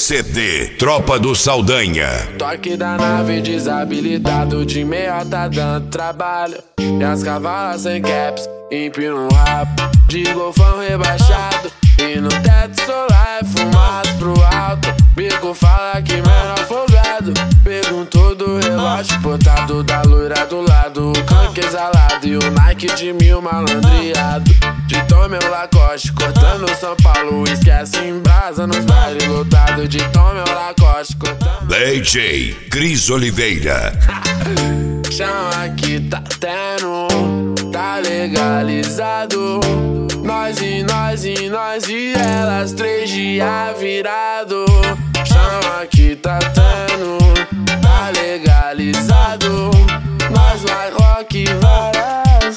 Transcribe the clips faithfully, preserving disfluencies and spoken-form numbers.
C D Tropa do Saldanha. Toque da nave desabilitado, de meia tá dando trabalho. E as cavalas sem caps, empina um rabo de golfão rebaixado. E no teto solar é fumaça pro alto. Bico fala que menor folgado. Perguntou do relógio portado, da loira do lado, o canque exalado e o Nike de mil malandreado. De Tom meu Lacoste, cortando São Paulo, esquece em brasa nos bailes lotados. De Tom meu Lacoste, cortando D J Cris Oliveira. Chama que tá tendo, tá legalizado. Nós e nós e nós e elas, três dias virado. Chama que tá tendo, tá legalizado. Nós mais rock várias.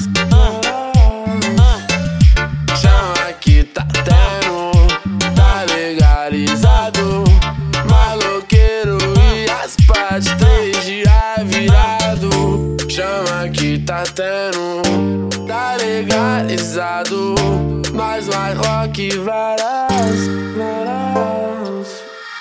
Chama que tá tendo, tá legalizado. Maloqueiro e as partes, três dias virado. Chama que tá tendo, tá legalizado. Nós mais rock várias, várias.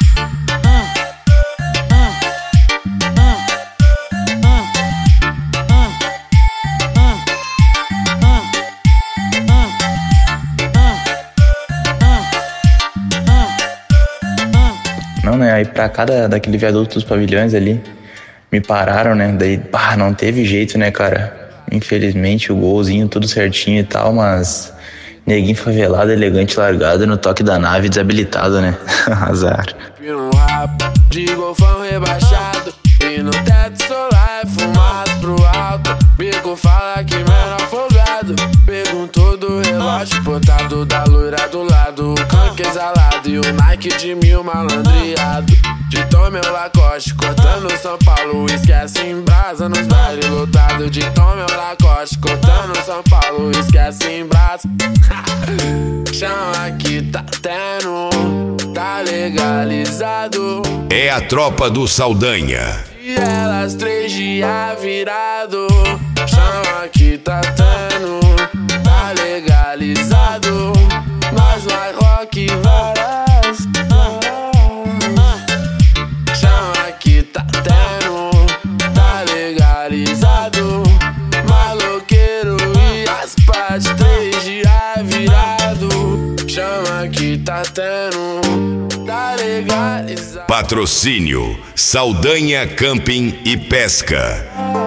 Não, né? Aí pra cada daquele viaduto dos pavilhões ali, me pararam, né? Daí, pá, não teve jeito, né, cara? Infelizmente, o golzinho tudo certinho e tal, mas neguinho favelado, elegante, largado no toque da nave, desabilitado, né? Azar. Um rabo de golfão rebaixado. E no teto solar é fumaça pro alto. Bico fala que menor folgado. Perguntou do relógio portado, da loira do lado, o canque exalado e o Nike de mil malandreado. De Tom meu Lacoste, cortando São Paulo, esquece em brasa nos bailes lotados. De Tom meu Lacoste, cortando São Paulo, esquece em brasa. Chama que tá tendo, tá legalizado. É a Tropa do Saldanha. E elas três dias virado. Chama que tá tendo, tá legalizado. Nós mais rock várias. Chama que tá tendo, tá legalizado. Maloqueiro e as partes, três dias virado. Chama que tá tendo, tá legalizado. Patrocínio Saldanha Camping e Pesca.